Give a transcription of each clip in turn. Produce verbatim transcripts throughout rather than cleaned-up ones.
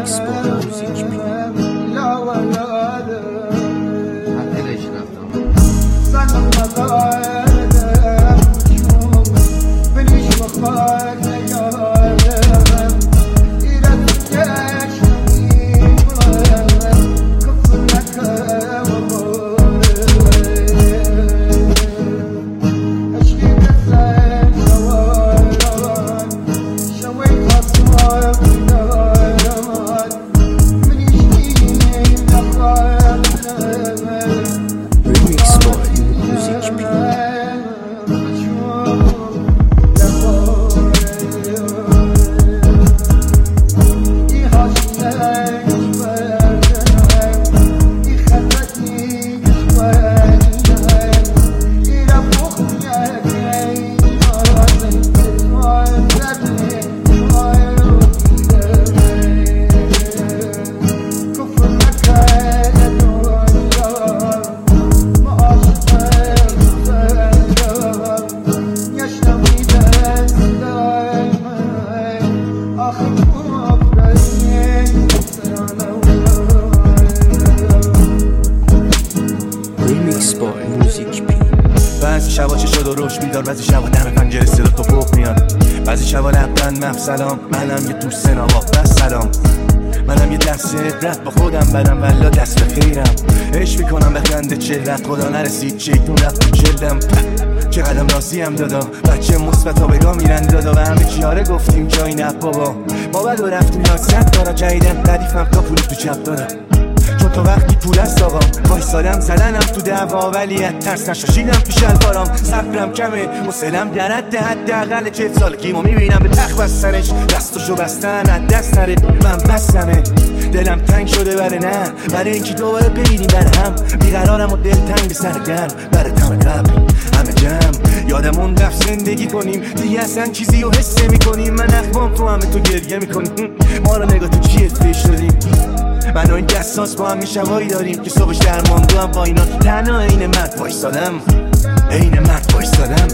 Remix Boy Music P. بعضی شبا چه شد و روش بیدار، بعضی شبا دم پنجره صدا تو فوق میاد، بعضی شبا لبخند مف سلام، منم یه دوست نواق بس سلام، منم یه دست عبرت با خودم بدم ولا دست به خیرم، عشق میکنم به خنده چهرت، خدا نرسید چیتون رفت جلدم، چه قدم راضیم دادا، بچه مثبت ها بگاه میرن دادا، و همه چیاره گفتیم جایی نه بابا، ما بدو رفتیم یا صد دارا جاییدن ردیفم تا پولی تو چپ دارم، چون تو وقتی پول است آقا وایسادم زدنم تو دعوا، ولی از ترس نشاشیدم پیش الفارام، صبرم کمه حوصله‌ام در حد حداقل چهل سالگیمو میبینم به تخت بستنش، دستشو بستن از دست نره، من بستمه دلم تنگ شده بره نه برای اینکه دوباره ببینیم بر هم، بیقرارم و دل تنگ به سر گرم برای تم قبل همه جمع، یادمون رفت زندگی کنیم دیگه اصلا چیزی رو حس نمی‌کنیم، من اخوام تو همه تو گریه میکنیم، ما رو نگاه تو چیه فیش شدیم، من و این دستاس با هم میشوایی داریم که صبحش درماندو هم با اینا تنها این مرد وایستادم، این مرد وایستادم.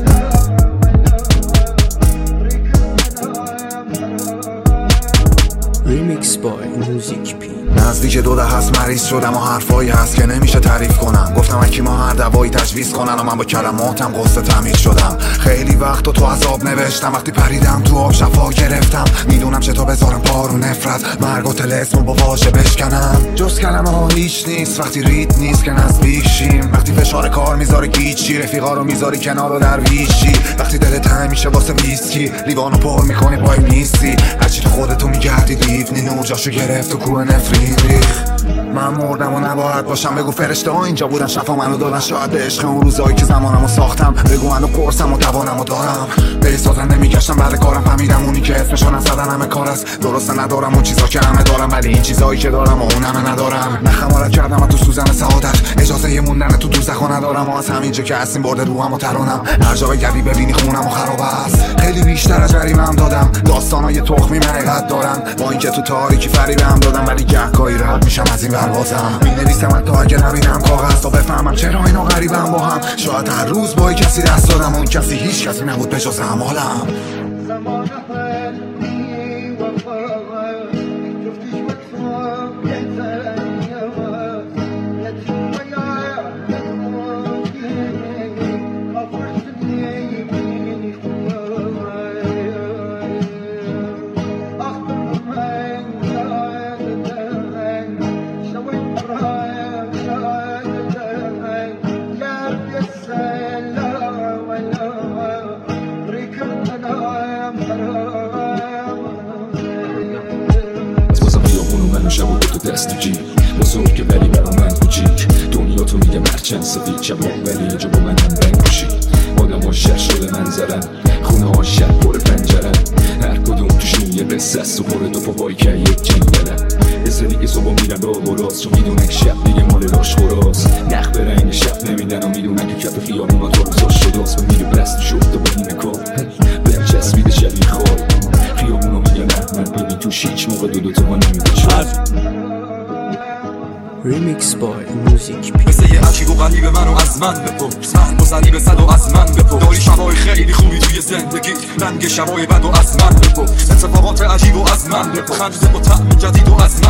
Remix Boy Music P. نزدیک دو ده هست مریض شدم و حرفایی هست که نمیشه تعریف کنم، گفتم اکی ما هر دوایی تجویز کنن و من با کلماتم قصه تمیز شدم، خیلی وقت و تو عذاب نوشتم، وقتی پریدم تو آب شفا گرفتم، میدونم چطور بذارم پارو نفرت مرگ و طلسم با واژه بشکنم، جز کلمه ها هیچ نیست وقتی ریت نیست که نزدیک شیم، وقتی فشار کار میذاره گیچی رفیقا رو میذاری کنار و درویشی، وقتی دلت تنگ میشه واسه ویسکی لیوانو پر میکنی پای نیستی، هرچی تو خودتو میگردی دیوونی نور جاشو گرفت و کوه نفرین ریخ، من مردم و نباید باشم، بگو فرشته ها اینجا بودن شفا منو دادن، شاید به عشق اون روزایی که زمانمو ساختم، بگو منو قرصم و دوانمو دارم، به سازنده میگشتم بعد کارم فهمیدم اونی که اسمشو نزدن همه کار است، درسته ندارم اون چیزا که همه دارم، ولی این چیزایی که دارم و اون همه ندارم، نه خمارت کردم و تو سوزن سعادت اجازه ی موندن تو دوزخو ندارم، و از همینجا که هستیم برده روحم و ترانم، هر جا بگردی ببینی خونم و خراب است، خیلی بیشتر از جریمه‌ام دادم، داستانای تخمی حقیقت دارن، با اینکه تو تاریکی فریبم دادم، ولی گهگاهی راحت میشم از این پروازم، مینویسم تا اگه نبینم کاغذ تا بفهمم چرا اینا غریبم با هم، شاید هر روز با کسی دست دادم، اون کسی هیچ کسی نبود به جز اعمالم. شب و تو دست تو جیب بزرگه ولی برا من کوچیک، دنیا تو میگه مرچن سفید شبا ولی اینجا با منم رنگ پوشید، آدم ها شهر شده منظرن، خونه ها شهر پر پنجرن، هر کدوم توشون یه قصه است و پر دو پاپایی که یک جنگلن، یه سری که صبح میرن راه و راست چون میدونن که شب دیگه مال راش خوراست، نخ به رنگ شب نمیدن و میدونن که کف خیابون ها تا روزاش شداست، و میره برست شفت و بدون کار بهم چسبیده شبیه خوار، خیابون ها میگن احمد ببین توش هیچ موقع دو دوتا ما نمیده شد. Remix Boy Music P. مثل یه عجیب و غریب منو از من بپرس، مزنی به صد و از من بپرس، داری شبای خیلی خوبی توی زندگی، رنگ شبای بد و از من بپرس، اتفاقات عجیب و از من بپرس، خنده با طعم جدید و از من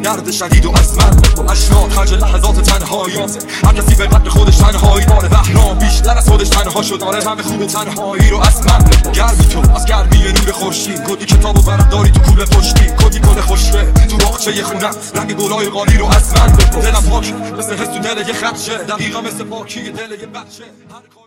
درد شدید و از من بپرس اشنات خرج لحظات تنهاییاته هر کسی به قدر خودش تنهایی داره بهرام بیشتر از خودش تنها شد داره همه خوب تنهایی رو از من بپرس گرمی تو از گرمی نور خورشید کدی کتابو برام داری تو کوله پشتی کدی گل خوشره تو باغچه خونم رنگ گلای قالی رو از من بپرس دلم پاک مثل حس تو دل یه خدشه دقیقا مثل پاکی دل یه بچه